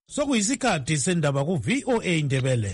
Sokuyisikhathi sendaba ku VOA Indebele.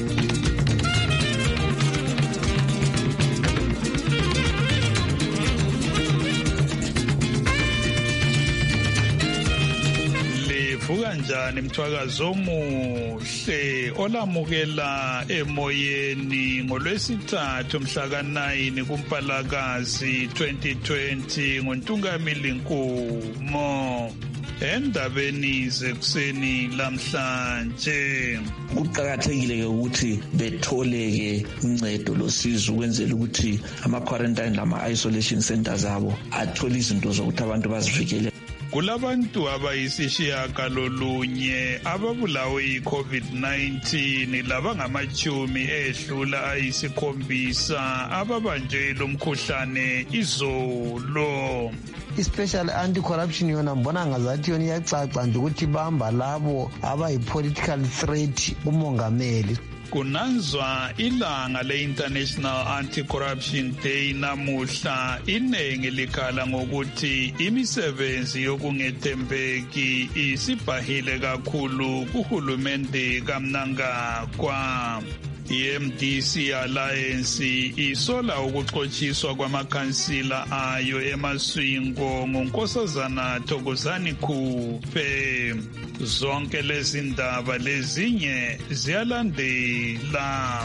Livuka njani mthwakazo omuhle olamukela emoyeni ngolwesithathu mhla ka-9 kuMpalakazi 2020 ngoNtungamili Nkumo. Endabeni zekuseni lamhlanje kuqakathekile ukuthi betholeke uncedo losizo ukwenzela ukuthi ama-quarantine lama-isolation centers abo athole izinto zokuthi abantu bazivikele. Kulabantu abayisishiyagalolunye ababulawe yi-COVID-19 labangamachumi ehlula ayisikhombisa ababanjwe lo mkhuhlane izolo. I-special anti-corruption yona mbona ngazathi yona iyacaca nje ukuthi bamba labo abayi-political threat umongameli. Kunanzwa ilanga le-International Anti-Corruption Day namuhla iningi likhala ngokuthi imisebenzi yokungethembeki isibhahile kakhulu kuhulumende kaMnangagwa. I-MDC Alliance isola ukuxotshiswa kwamakhansila ayo eMaswingo ngoNkosazana Thokozani Khuphe. Zonke lezi ndaba lezinye ziyalandela.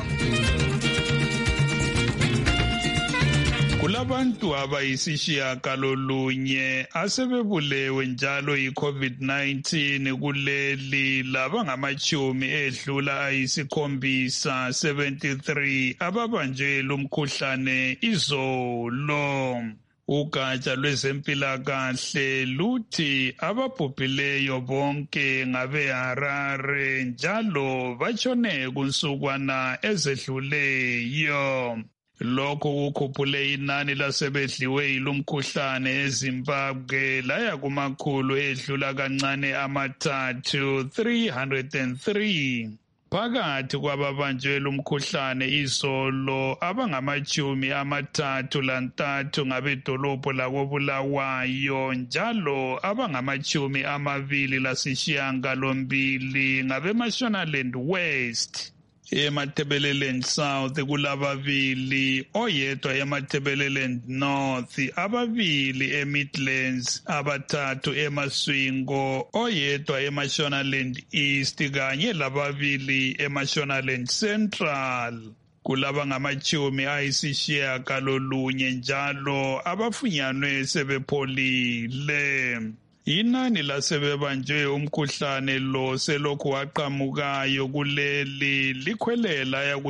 Kulabantu abayisishiyagalolunye asebebulewe njalo yi-COVID-19 kuleli labangamachumi edlula ayisikhombisa 73 ababanjwe lumkhuhlane izolo. Ugatsha lwezempilakahle luthi ababhubhileyo bonke ngabeHarare njalo batshone kunsukwana ezedluleyo. Lokhu kukhuphule inani lasebedliwe yilumkhuhlane eZimbabwe laya kumakhulu edlula kancane amathathu 303. Phakathi kwababanjwe lumkhuhlane izolo abangamachumi amathathu lantathu ngabedolobho lakoBulawayo njalo abangamachumi amabili lasishiyagalombili ngabeMashonaland West. eMatabeleland South kulababili, oyedwa eMatabeleland North, ababili eMidlands, abathathu eMaswingo, oyedwa eMashonaland East kanye lababili eMashonaland Central. Kulaba ngamachumi ayisishiyagalolunye njalo abafunyanwe sebepholile. Inani lasebebanjwe umkhuhlane lo selokhu waqhamukayo kuleli likhwelela ya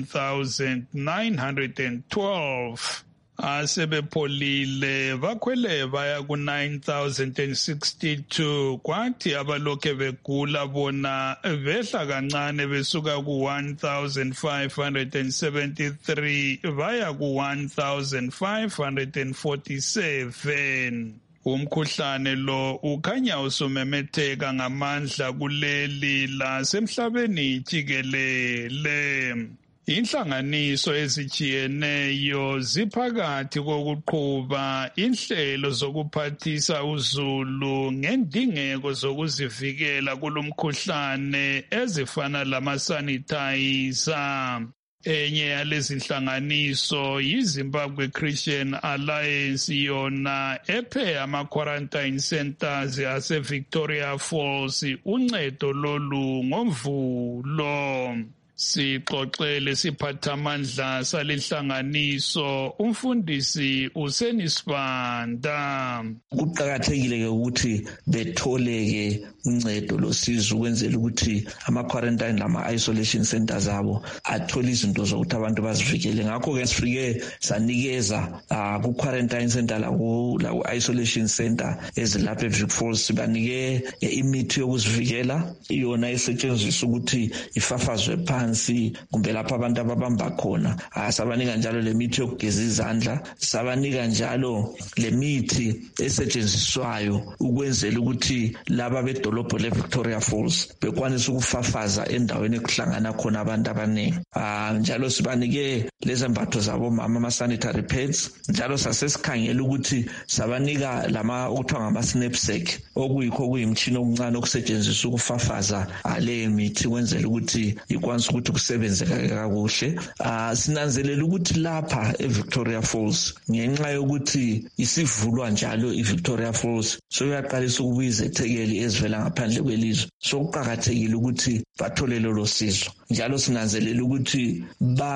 ku-10,912. Asebepholile bakhwele baya ku-9,062 kwathi abalokhe begula bona behla kancane besuka ku-1,573 baya ku-1,547. Umkhuhlane lo ukhanya usumemetheka ngamandla kuleli lasemhlabeni jikelele. Inhlanganiso ezijiyeneyo ziphakathi kokuqhuba inhlelo zokuphathisa uzulu ngendingeko zokuzivikela kulomkhuhlane ezifana lama-sanitizer. Enye yalezi nhlanganiso yiZimbabwe Christian Alliance, yona ephe ama-quarantine centers ase-Victoria Falls uncedo lolu ngoMvulo. Sixoxele siphathamandla salenhlanganiso umfundisi uSenisibanda. Kuqakathekile ukuthi betholeke uncedo losizo ukwenzela ukuthi ama-quarantine lama-isolation centers abo athole izinto zokuthi abantu bazivikele. Ngakho-ke sifike sanikeza ku-quarantine center laku-isolation center ezilapha eVic Falls, sibanike imithi yokuzivikela, yona esetshenziswa ukuthi ifafazwe phansi phansi kumbe lapho abantu ababamba khona. Sabanika njalo lemithi yokugeza izandla, sabanika njalo lemithi esetshenziswayo ukwenzela ukuthi laba bedolobho leVictoria Falls bekwanisa ukufafaza endaweni ekuhlangana khona abantu abaningi. Njalo sibanike lezembatho zabo mama ama-sanitary pads, njalo sasesikhangela ukuthi sabanika lama okuthiwa ngama-snapsack okuyikho kuyimtshini okuncane okusetshenziswa ukufafaza le mithi kwenzela ukuthi ikwanise ukuthi kusebenze kakuhle. Sinanzelela ukuthi lapha eVictoria Falls ngenxa yokuthi isivulwa njalo iVictoria Falls soyaqalisa ukubuya izethekeli ezivela ngaphandle kwelizwe, sokuqakathekile ukuthi bathole lolo sizo. Njalo sinanzelela ukuthi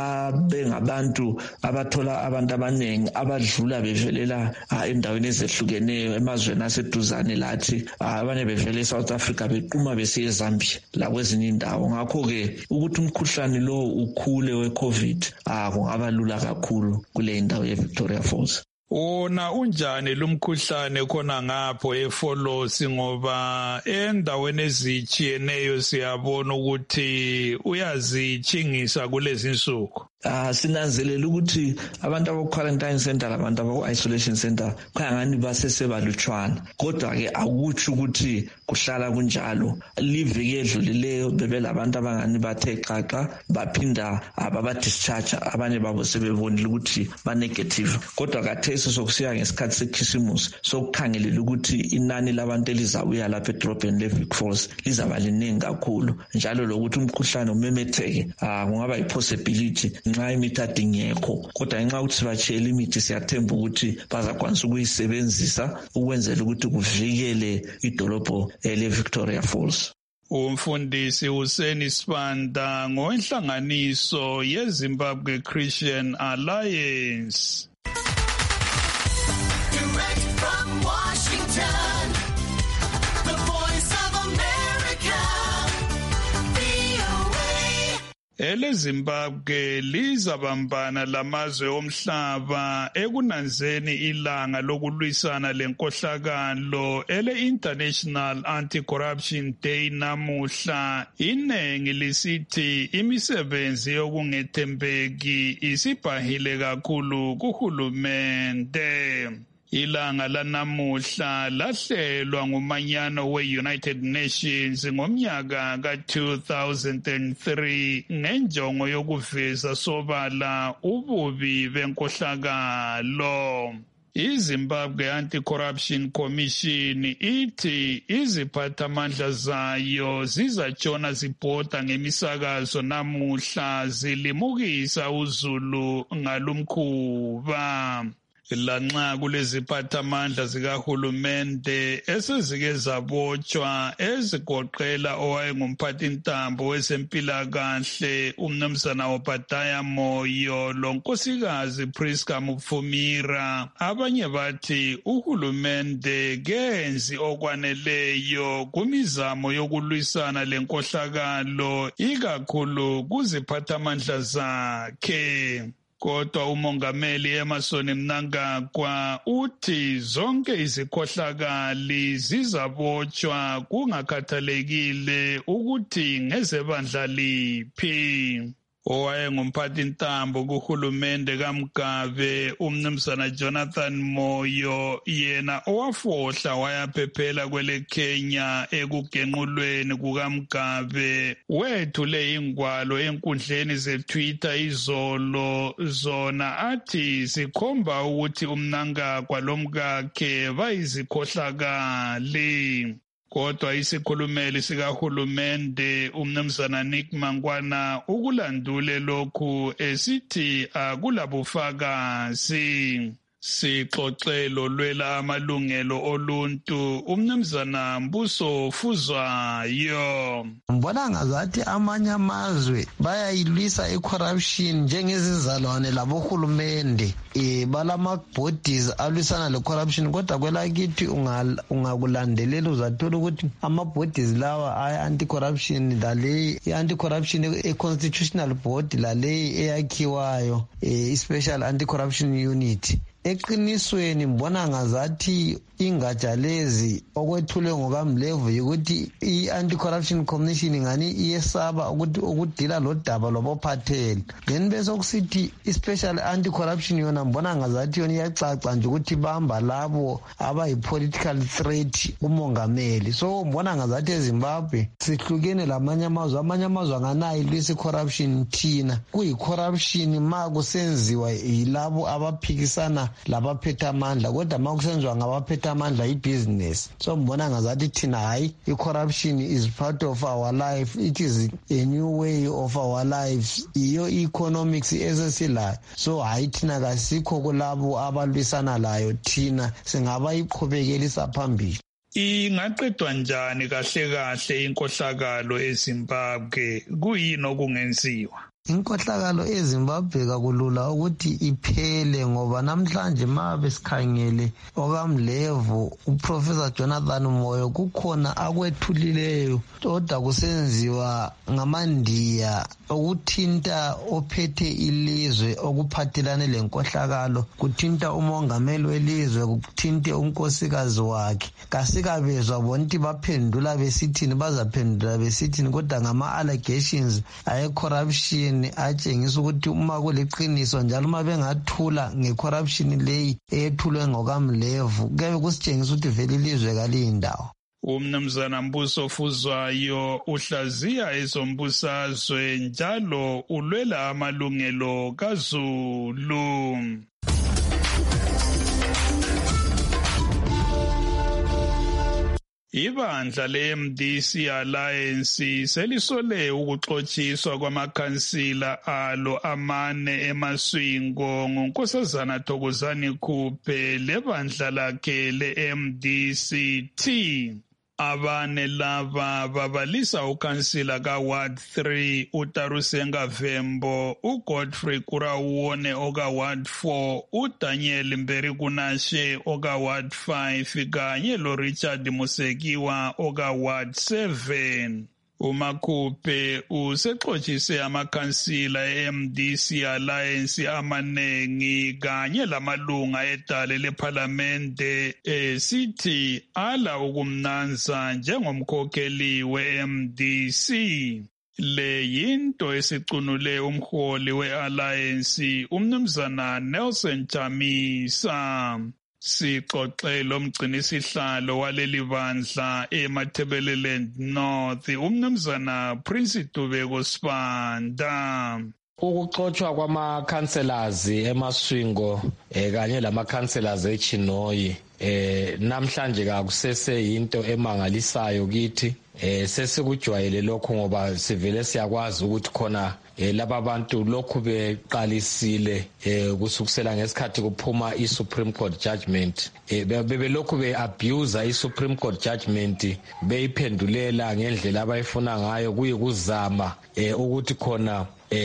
babe ngabantu abathola abantu abaningi abadlula bevelela endaweni ezehlukeneyo emazweni aseduzane lathi, abanye bevele eSouth Africa bequma besiye eZambia lakwezinye indawo. Ngakho-ke ukuthi umkhuhlane lo ukhule we-COVID kungaba lula kakhulu kule indawo yeVictoria Falls. Wona unjani lumkhuhlane khona ngapho eFolosi, ngoba endaweni ezitshiyeneyo siyabona ukuthi uyazitshingisa kulezi insuku? Sinanzelela ukuthi abantu abo-quarantine center labantu abo-isolation center khangani basesebalutshwana, kodwa-ke akutsho ukuthi kuhlala kunjalo. Liviki edlulileyo bebelabantu abangani bathe xaxa baphinda baba-discharge, abanye babo sebebonile ukuthi ba-negative. Kodwa kathesi sokusiya ngesikhathi sekhisimusi sokukhangelela ukuthi inani labantu elizabuya lapha edrobheni leVic Falls lizaba liningi kakhulu, njalo lokuthi umkhuhlane umemetheke kungaba yi-possibility nxa imithi adingekho. Kodwa ngenxa ukuthi sibashiyela imithi siyathemba ukuthi bazakwanisa ukuyisebenzisa ukwenzela ukuthi kuvikele idolobho leVictoria Falls. Umfundisi Hussein Sibanda ngowenhlanganiso yeZimbabwe Christian Alliance. Direct from Washington, the Voice of America, VOA. EleZimbabwe lizabambana lamazwe omhlaba ekunanzeni ilanga lokulwisana lenkohlakalo ele-International Anti-Corruption Day namuhla. Inengi lisithi imisebenzi yokungethembeki isibhahile kakhulu kuhulumende. Ilanga lanamuhla lahlelwa ngumanyano we-United Nations ngomnyaka ka-2003 ngenjongo yokuveza sobala ububi benkohlakalo. iZimbabwe Anti-Corruption Commission ithi iziphathamandla zayo zizatshona zibhoda ngemisakazo namuhla zilimukisa uzulu ngalumkhuba. Lanxa kuleziphathamandla zikahulumende esezike zabotshwa ezigoqela owayengumphathintambo wezempilakahle uMnumzana Obadiah Moyo lonkosikazi Priska Mupfumira, abanye bathi uhulumende kenzi okwaneleyo kumizamo yokulwisana lenkohlakalo ikakhulu kuziphathamandla zakhe. Kodwa umongameli Emmerson Mnangagwa uthi zonke izikhohlakali zizabotshwa kungakhathalekile ukuthi ngezebandla liphi. Owayengumphathintambo kuhulumende kaMgabe uMnumzana Jonathan Moyo yena owafohla wayaphephela kwele Kenya ekugenqulweni kukaMgabe wethule ingwalo enkundleni zeTwitter izolo, zona athi zikhomba ukuthi uMnangagwa lomkakhe bayizikhohlakali. Kodwa isikhulumeli sikahulumende uMnumzana Nick Mangwana ukulandule lokhu esithi akulabufakazi. Sixoxelo lwela amalungelo oluntu uMnumzana Mbuso Fuzwayo. Mbona ngazathi amanye amazwe bayayilwisa icorruption njengezizalwane labohulumende. Balama bodies alwisana lecorruption, kodwa kwelakithi ungakulandelela uzathola ukuthi ama bodies lawa ay anti-corruption lale anti-corruption constitutional board lale eyakhiwayo special anti-corruption unit eqinisweni mbona ngazathi ingatsha lezi okwethulwe ngokaMlevu ukuthi i-Anti-Corruption Commission ngani iyesaba ukudila lodaba lobophatheli. Then bese kusithi i-Special Anti-Corruption yona mbona ngazathi yona iyacaca nje ukuthi bamba labo abayi-political threat kumongameli. So mbona ngazathi eZimbabwe sihlukene lamanye amazwe anganayo lisi corruption thina. Kuyi-corruption ma kusenziwa yilabo abaphikisana labaphethe amandla, kodwa ma kusenziwa ngabaphethe amandla i-business. So mbona ngazathi thina hayi i-corruption is part of our life, it is a new way of our lives, iyo economics esesilayo. So hayi thina kasikho kulabo abalwisana layo, thina singabayiqhubekelisa phambili. Ingaqedwa njani kahle kahle inkohlakalo eZimbabwe? Kuyini okungenziwa? Inkohlakalo eZimbabwe kakulula ukuthi iphele ngoba namhlanje mabe sikhangele okaMlevu uProfessor Jonathan Moyo kukhona akwethulileyo kodwa kusenziwa ngamandiya okuthinta ophethe ilizwe okuphathelane lenkohlakalo, kuthinta umongameli welizwe, kuthinte unkosikazi wakhe. Kasikabezwa bonke baphendula besithini, bazaphendula besithini, kodwa ngama-allegations aye-corruption atshengisa ukuthi uma kuliqiniso njalo uma bengathula nge-corruption leyi eyethulwe ngokaMlevu kuyabe kusitshengisa ukuthi vele ilizwe kaliyindawo. Umnumzana Mbuso Fuzwayo uhlaziya ezombusazwe njalo ulwela amalungelo kaZulu. Ibandla le-MDC Alliance selisole ukuxotshiswa kwamakhansila alo amane eMaswingo nguNkosazana Thokozani Khuphe lebandla lakhe le-MDCT. Abane laba babalisa ukhansila ka-Ward 3 uTarusenga Vembo, uGodfrey Kurawone oka-Ward 4, uDaniel Mberikunashe oka-Ward 5 kanye loRichard Musekiwa oka-Ward 7. uMakhuphe usexotshiswe amakhansila e-MDC Alliance amanengi kanye lamalunga edale lephalamende sithi ala ukumnanza njengomkhokheli we-MDC. Le yinto esicunule umholi we-Alliance umnumzana Nelson Chamisa. Sixoxe lomgcinisihlalo waleli bandla eMatabeleland North umnumzana Prince Dubeko Sibanda. Ukuxotsha kwama-councillors eMaswingo kanye lama-councillors eChinoyi namhlanje kakusese yinto emangalisayo kithi. Sesikujwayele lokho ngoba sivele siyakwazi ukuthi khona laba bantu lokhu beqalisile kusukusela ngesikhathi kuphuma iSupreme Court judgment bebelokhu beabuse iSupreme Court judgment beyiphendulela ngendlela abayifuna ngayo kuyikuzama ukuthi khona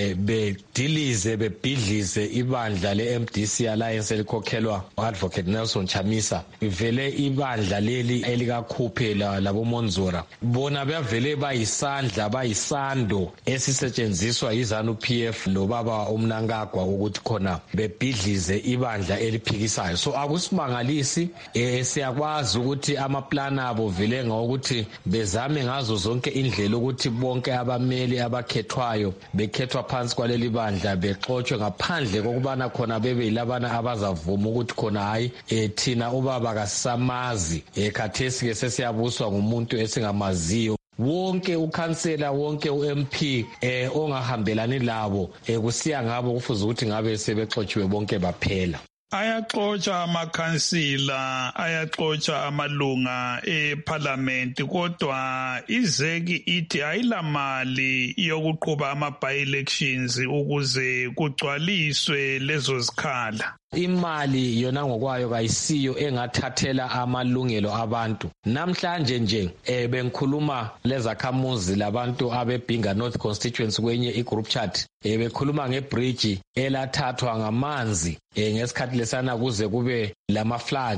bedilize bebhidlize ibandla le-MDC Alliance elikhokhelwa Advocate Nelson Chamisa. Vele ibandla leli elikakhuphe laboMonzora bona bavele bayisandla bayisando esisetshenziswa yiZANU-PF lobaba uMnangagwa ukuthi khona bebhidlize ibandla eliphikisayo. So akusimangalisi siyakwazi ukuthi amaplana abo vele ngokuthi bezame ngazo zonke indlela ukuthi bonke abameli abakhethwayo bekhethwa phansi kwaleli bandla bexotshe ngaphandle kokubana khona bebe yilabana abazavuma ukuthi khona hayi thina ubaba kasamazi khathesi ke sesiyabuswa ngumuntu esingamaziyo. Wonke ukhansela wonke uMP ongahambelani labo kusiya ngabo kufuze ukuthi ngabe sebexotshiwe bonke baphela. Ayaxotsha amakhansila, ayaxotsha amalunga eParliament, kodwa izeki ithi ayilamali yokuqhuba ama-by-elections ukuze kugcwaliswe lezo zikhala. Imali yona ngokwayo kayisiyo engathathela amalungelo abantu. Namhlanje nje bengikhuluma lezakhamuzi labantu abeBhinga North Constituency kwenye igroup chat bekhuluma ngebridge elathathwa ngamanzi ngesikhathi lesana kuze kube lama floods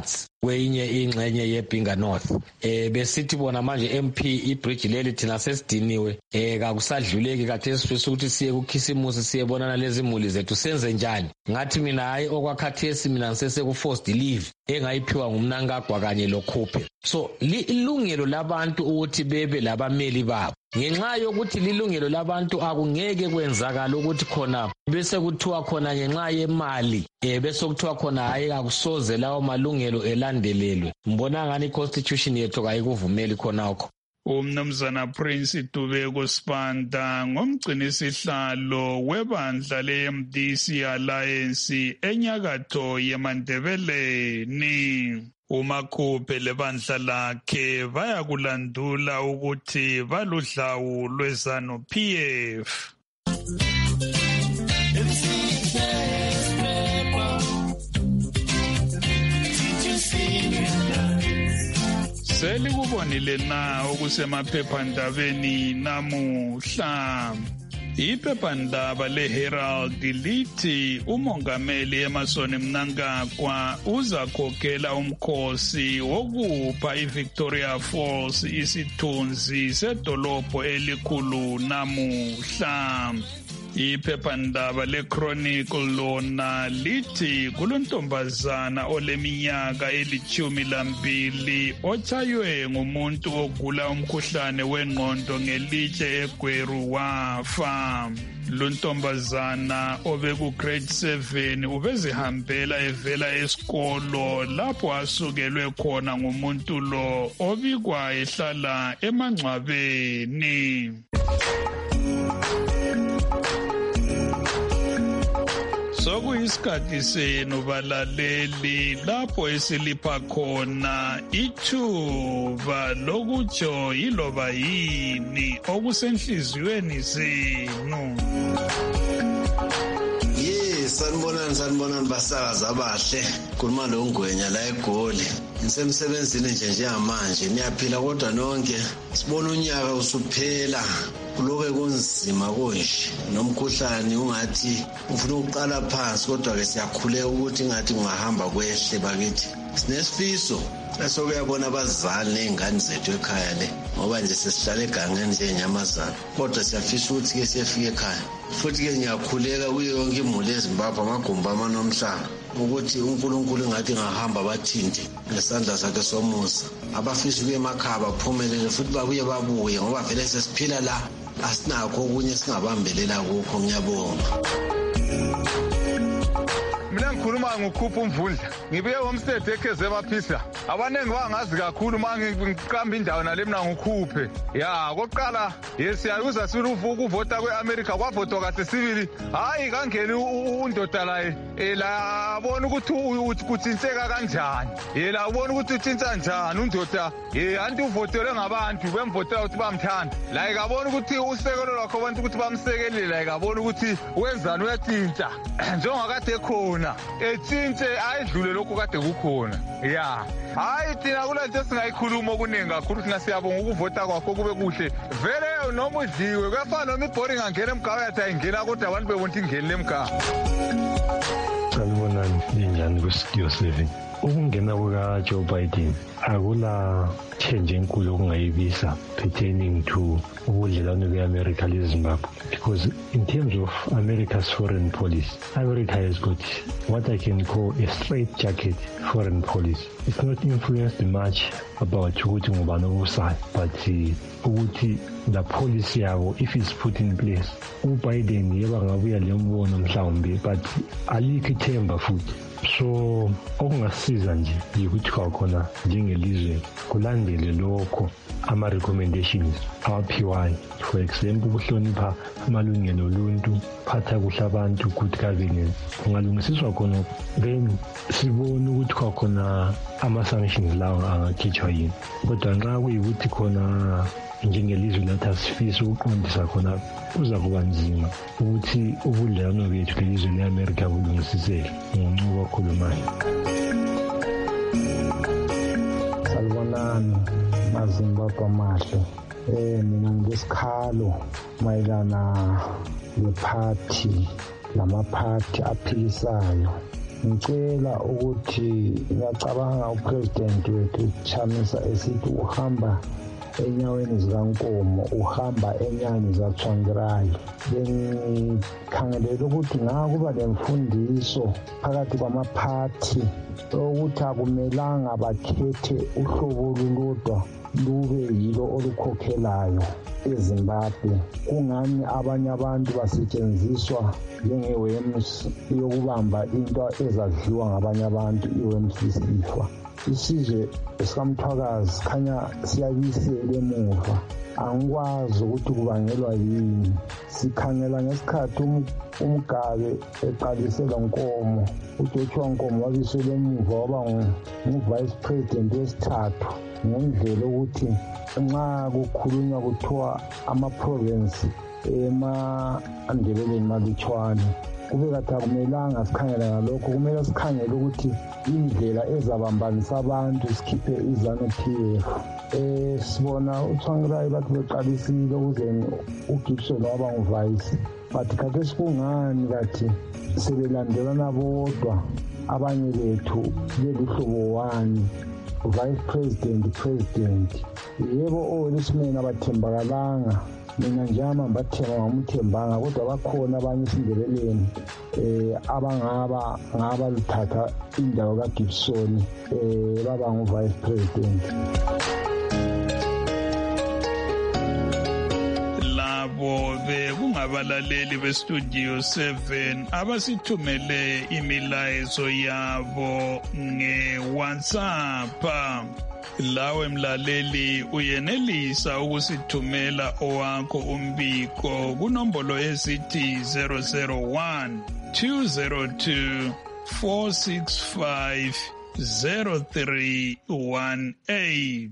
kweyinye ingxenye yeBinga North. Besithi bona manje MP ibridge leli thina sesidiniwe kakusadluleki kade sifisa ukuthi siye kuKhisimusi siyebonana lezi imuli zethu senze njani. Ngathi mina hayi okwakhathesi mina ngisese ku forced leave engayiphiwa ngumnankagwa kanye lokhuphe. So ilungelo labantu ukuthi bebe labameli babo. Ngenxa yokuthi lilungelo labantu akungeke kwenzakala ukuthi khona bese kuthiwa khona ngenxa yemali bese kuthiwa khona hayi akusoze lawo malungelo elandelelwe. Mbona ngani constitution yethu kayikuvumeli khonakho. Umnumzana Prince Dubeko Sibanda ngomgcini sihlalo webandla leMDC Alliance enyakatho yeMandebeleni. uMakhuphe lebandla lakhe bayakulandula ukuthi baludlawu lweZanu-PF. Selikubonile na okusemaphephandabeni namuhla. Iphephandaba leHerald lithi umongameli Emmerson Mnangagwa uzakhokhela umkhosi wokupha iVictoria Falls isithunzi sedolobho elikhulu namuhla. Iphephandaba leChronicle lona lithi kulontombazana oleminyaka eli12 otshaywe ngumuntu ogula umkhuhlane wengqondo ngelitshe eGweru wafa. Luntombazana obeku grade 7 ubezihambela evela esikolo lapho asukelwe khona ngumuntu lo obikwa ehlala emangcwabeni. Sokuyisikhathi senu balaleli lapho esilipha khona ithuba lokutsho yiloba yini okusenhliziyweni zenu. Sanibonani basakazi abahle. Khuluma lo Ngwenya la eGoli. Ngisemsebenzini njengamanje niyaphila kodwa nonke sibona unyaka usuphela kuloke kunzima konje nomkhuhlane ungathi ufuna ukuqala phansi kodwa ke siyakhuleka ukuthi ngathi ungahamba kwehle bakithi. Sinesifiso esokuyabona abazali nezingane zethu ekhaya le ngoba nje sesihlala egangeni njenyamazana kodwa siyafisa ukuthi ke siyefika ekhaya. Futhi ke ngiyakhuleka kuyo yonke imuli eZimbabwe amagumba amanomhlanga ukuthi uNkulunkulu ngathi ngahamba bathinte ngesandla sakhe somusa abafisa ukuya emakhaya baphumelele futhi babuye ngoba vele sesiphila la asinakho okunye singabambelela kukho. Ngiyabonga. Mina ngikhuluma ngoKhupha Umvundla ngibuye homestead eKheze Maphisa abanengi bangazi kakhulu manje ngiqamba indawo nale mina ngoKhuphe kokuqala siyaluza ukuvota kweAmerica kwavotwa kade sibili hayi kangeni undoda la bona ukuthi kuthinteka kanjani la ubona ukuthi uthinta njani undoda anti uvotele ngabantu bemvotela ukuthi bamthanda la ikabona ukuthi usekelo lwakho abantu ukuthi bamsekelele la ikabona ukuthi wenzani uyathinta njengakade khona etshinthe ayidlule lokho kade kukhona hayi thina kulento singayikhuluma okuningi kakhulu thina siyabonga ukuvota kwakho kube kuhle vele noma udliwe kuyafana noma ibhoring angena emgaba yathi ayingena kodwa abantu bebonta ingeni lemgaba. Sanibonani ninjani kuStudio 7. Ukungena kukaJoe Biden akula change enkulu okungayibisa pertaining to ubudlelwano beAmerica leZimbabwe because in terms of America's foreign policy, America has got what I can call a straight jacket foreign policy. It's not influenced much about ukuthi ngubani obusayo but ukuthi the policy yabo if it's put in place uBiden yeba ngabuya lembono mhlawumbe but alikho ithemba futhi. So okungasiza nje ukuthi kwakhona njengelizwe kulandele lokho ama-recommendations awaphiwayo, for example ukuhlonipha amalungelo oluntu, phatha kuhle abantu, good governance. Kungalungisiswa khona then sibone ukuthi kwakhona ama-sanctions lawo angakhitshwa yini. Kodwa nxa kuyikuthi khona njengelizwe lathi asifisa ukuqondisa khona kuza kuba nzima ukuthi ubudlelwano bethu lelizwe le-America bulungisiseke. Ngoncubo okhulumayo. Salibonani maZimbabwe amahle. Mina ngesikhalo mayelana lephathi lamaphathi aphikisayo ngicela ukuthi ngiyacabanga upresident wethu Chamisa esithi uhamba enyaweni zikaNkomo uhamba enyani zaTsvangirai. Bengikhangelela ukuthi ngakuba lemfundiso phakathi kwamaphathi ukuthi akumelanga bakhethe uhlobo olulodwa lube yilo olukhokhelayo eZimbabwe. Kungani abanye abantu basetshenziswa njenge-worms yokubamba into ezadliwa ngabanye abantu, i-worms isifa. Isizwe sikaMthwakazi khanya siyabisela emuva. Angikwazi ukuthi kubangelwa yini. Sikhangela ngesikhathi uMgabe eqalisela Nkomo, uJoshua Nkomo wabisela emuva waba ngu-vice president wesithathu, ngendlela ukuthi nxa kukhulunywa kuthiwa ama-province ema-Ndebeleni malutshwane, kube kathi akumelanga sikhangela ngalokho. Kumele sikhangele ukuthi indlela ezabambanisa abantu, sikhiphe iZANU-PF. Sibona uTsvangirai bathi beqalisile ukuze uGibson waba nguvice, but khathesi kungani kathi sebelandelana bodwa abanye bethu beluhlobo wani, vice president. Yebo olismeni abathembakalanga, mina njama mbathemba ngamuthembanga, kodwa bakhona abanye eSindebeleni ngaba luthatha indawo kaGibson baba ngu-vice president. Labo bekungabalaleli bestudio 7 abasithumele imilayezo yabo nge-WhatsApp. Lawe mlaleli uyenelisa ukusithumela owakho umbiko kunombolo esithi 001 202 465 0318.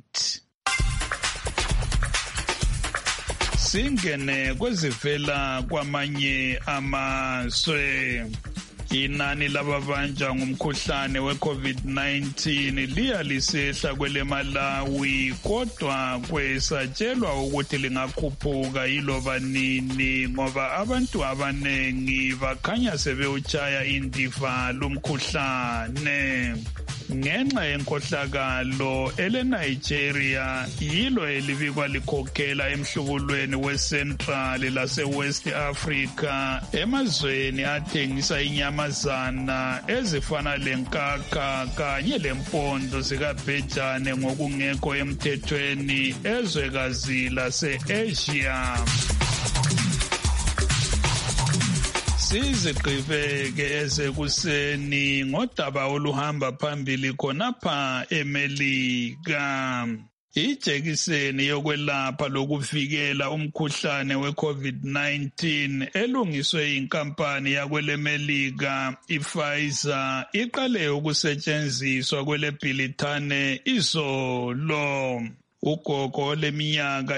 Singene kwezivela kwamanye amazwe. Inani lababanjwa ngumkhuhlane we-COVID-19 liya lisehla kweleMalawi, kodwa kwesatshelwa ukuthi lingakhuphuka yiloba nini ngoba abantu abanengi bakhanya sebewutshaya indiva lumkhuhlane. Ngenxa yenkohlakalo eleNigeria yilo elibikwa likhokhela emhlubulweni we-Central lase-West Africa emazweni athengisa inyamazana ezifana lenkakha kanye lempondo zikabhejane ngokungekho emthethweni ezwekazi lase-Asia. Sizigqibeke esekuseni ngodaba oluhamba phambili khonapha eMelika. Ijekiseni yokwelapha lokuvikela umkhuhlane we-COVID-19 elungiswe inkampani yakweleMelika iPfizer iqale ukusetshenziswa kweleBrithani izolo. Ugogo leminyaka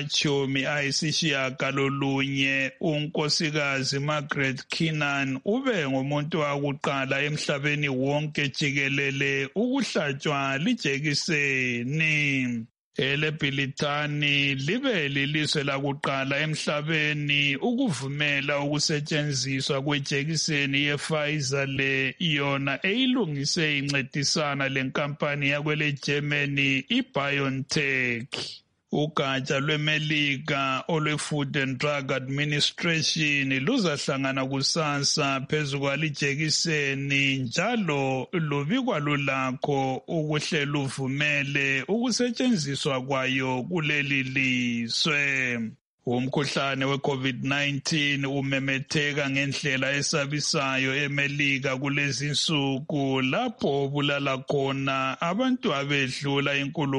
engama-90 unkosikazi Margaret Keenan ube ngumuntu wakuqala emhlabeni wonke jikelele ukuhlatshwa lijekiseni. EleBrithani libe lilizwe lakuqala emhlabeni ukuvumela ukusetshenziswa kwejekiseni yePfizer le yona eyilungise incedisana lenkampani yakweleGermany iBioNTech. Ugatsha lweMelika olwe-Food and Drug Administration luzahlangana kusasa phezu kwalijekiseni njalo lubikwa lulakho ukuhlela uvumele ukusetshenziswa kwayo kuleli lizwe. Umkhuhlane we-COVID-19 umemetheka ngendlela esabisayo eMelika kulezi insuku lapho obulala khona abantu abedlula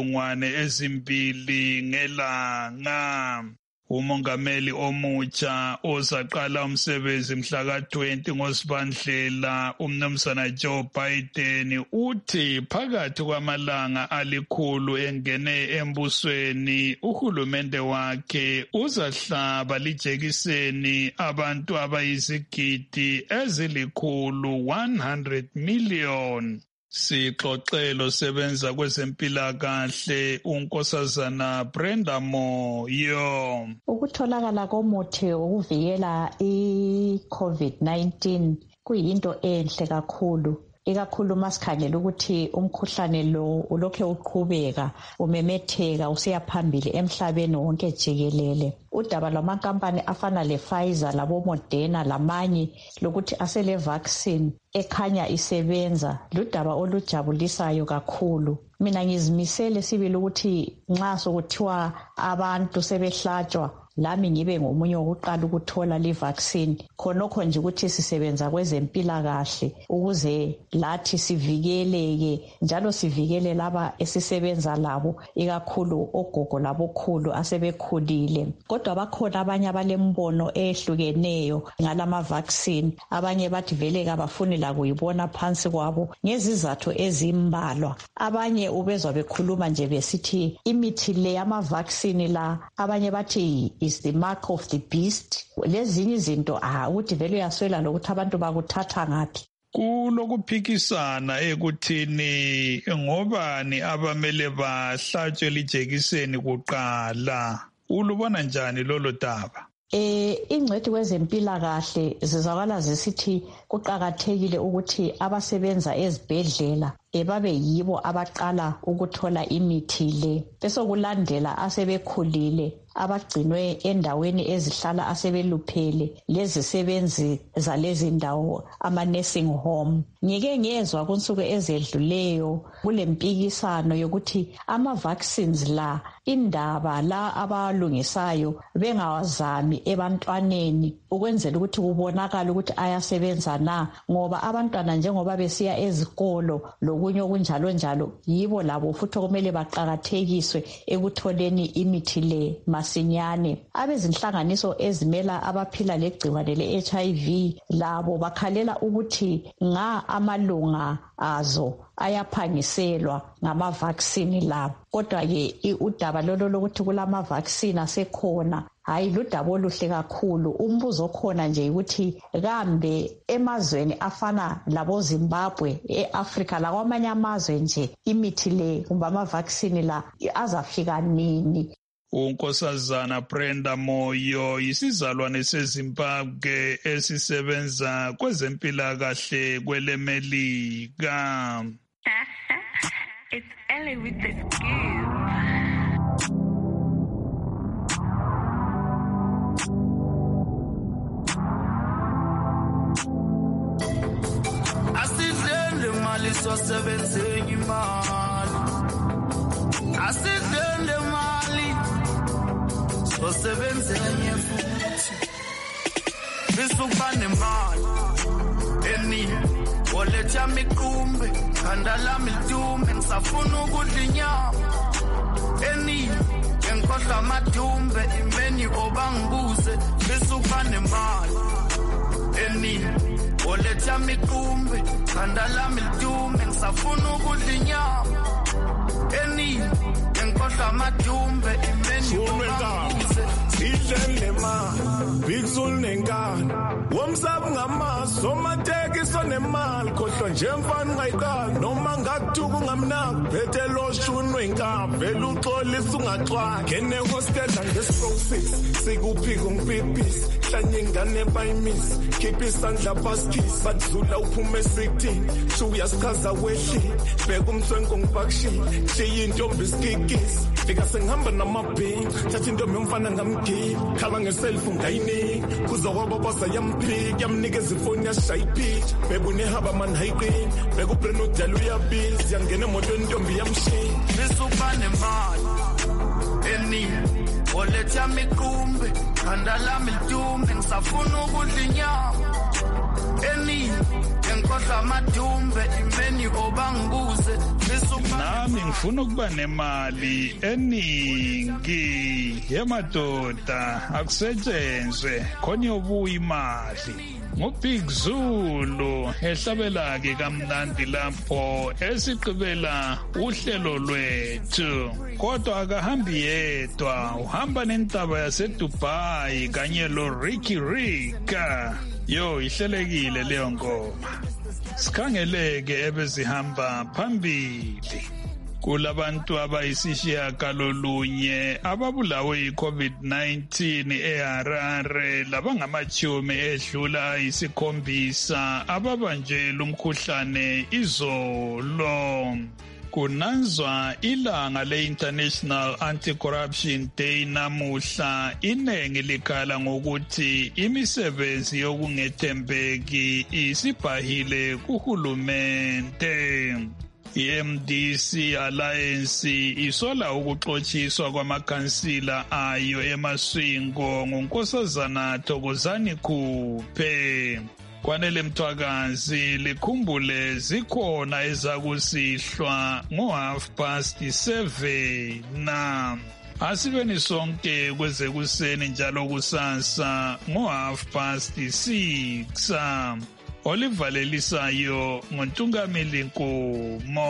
2,000 ngelanga. Umongameli omutsha ozaqala umsebenzi mhla ka-20 ngoSibandlela uMnumzana Joe Biden uthi phakathi kwamalanga alikhulu engene embusweni uhulumende wakhe uzahlaba lijekiseni abantu abayizigidi ezili-100 million. Sixoxelo sebenza kwezempilakahle unkosazana Brenda Moyo. Ukutholakala komuthi wokuvikela i-COVID-19 kuyinto enhle kakhulu, ikakhulu masikhangela ukuthi umkhuhlane lo ulokhe uqhubeka umemetheka usiya phambili emhlabeni wonke jikelele. Udaba lwamankampani afana le-Pfizer labo-Moderna lamanye lokuthi asele vaccine ekhanya isebenza ludaba olujabulisayo kakhulu. Mina ngizimisele sibili ukuthi nxa sokuthiwa abantu sebehlatshwa lami ngibe ngomunye wokuqala ukuthola li-vaccine, khonokho nje ukuthi sisebenza kwezempilakahle ukuze lathi sivikeleke njalo sivikele laba esisebenza labo, ikakhulu ogogo labokhulu asebekhulile. Kodwa bakhona abanye abalembono ehlukeneyo ngalama-vaccine. Abanye bathi vele kabafuni lakuyibona phansi kwabo ngezizathu ezimbalwa. Abanye ubezwa bekhuluma nje besithi imithi le yama-vaccine la, abanye bathi is the mark of the beast. Lezinye izinto ukuthi vele uyaswela lokuthi abantu bakuthatha ngaphi. Kulokuphikisana ekuthini ngobani abamele bahlatshwe lijekiseni kuqala. Ulubona njani lolo daba? Ingcwethi kwezempilakahle zizakala zisithi kuqakathekile ukuthi abasebenza ezibhedlela babe yibo abaqala ukuthola imithi le, bese kulandela asebekhulile abagcinwe endaweni ezihlala asebeluphele lezisebenzi zalezi ndawo, ama-nursing home. Ngike ngezwa kunsuku ezedluleyo kulempikisano yokuthi ama-vaccines la, indaba la abalungisayo bengawazami ebantwaneni ukwenzela ukuthi kubonakala ukuthi ayasebenza na, ngoba abantwana njengoba besiya ezikolo lokunye okunjalo njalo yibo labo futhi okumele baqakathekiswe ekutholeni imithi le masinyane. Abezinhlanganiso ezimela abaphila legciwane le-HIV labo bakhalela ukuthi amalunga azo ayaphangiselwa ngama-vaccine labo. Kodwa-ke udaba lolo lokuthi kulama-vaccine asekhona, hayi ludaba oluhle kakhulu. Umbuzo okhona nje ukuthi kambe emazweni afana labo Zimbabwe, e-Afrika lakwamanye amazwe nje imithi le kumbe ama-vaccine la azafika nini? uNkosazana Brenda Moyo isizalwane seZimbabwe esisebenza kwezempilakahle kwelemelika. It's Ellie with the scoop. Asidle mali sosebenzeni imali. Asidle mali sosebenzeni futhi. Bisuba nemali eningi oletha miqumbe khanda lami lidume ngisafuna ukudla inyama eningi ngikhohlwa amadumbe imeni obangibuze bisuba nemali eningi oletha miqumbe khanda lami lidume ngisafuna ukudla inyama eningi ngikhohlwa amadumbe imeni obangibuze idlele ma bigzul nenkani womsabu ngamaso somatekiso nemali khohlwa nje mfana ungayiqala noma ngakuthuka ungamnaki phethe loshunwe inkaba vele uxolisa ungaxwala ngene hostela ngesprosis sikuphika ungipipisi hlanye ingane bayimisi khipha isandla baskisi badlula uphume e-16 sho uyasichaza wehlile bheka umswenko ngipakishile shiya intombi isikikisi fika sengihamba namabhingi thatha intombi yomfana ngamgila khala ngeselfu ngayinika kuzokwaba bosa yamphika yamnikeza ifoni yashaya iphitsha bheka unehaba mani hayiqini bheka ubreno udala uyabizi yangena emotweni intombi yamshiya bisuba nemali eningi oletha miqumbe khanda lami lidume ngisafuna ukudla inyama eningi ngikhohlwa amadumbe imeni obangibuze nami ngifuna ukuba nemali eningi yemadoda akusetshenzwe khona yobuya imali. Ngubig Zulu ehlabela-ke kamnandi lapho esigqibela uhlelo lwethu. Kodwa akahambi yedwa, uhamba nentaba yaseDubai kanye lo-Ricky Rika. Yo, ihlelekile leyo ngoma. Sikhangeleke ebezihamba phambili. Kulabantu abayisishiyagalolunye ababulawe yi-COVID-19 eHarare labangamachumi edlula 7 ababanjelwe umkhuhlane izolo. Kunanzwa ilanga le-International Anti-Corruption Day namuhla, iningi likhala ngokuthi imisebenzi yokungethembeki isibhahile kuhulumente. I-MDC Alliance isola ukuxotshiswa kwamakhansila ayo eMaswingo nguNkosazana Thokozani Khuphe. Kwanele Mthwakazi likhumbule zikhona ezakusihlwa ngo7:30 na asibeni sonke kwezekuseni njalo kusasa ngo6:30. Olivalelisayo ngoNtungameli Nkomo.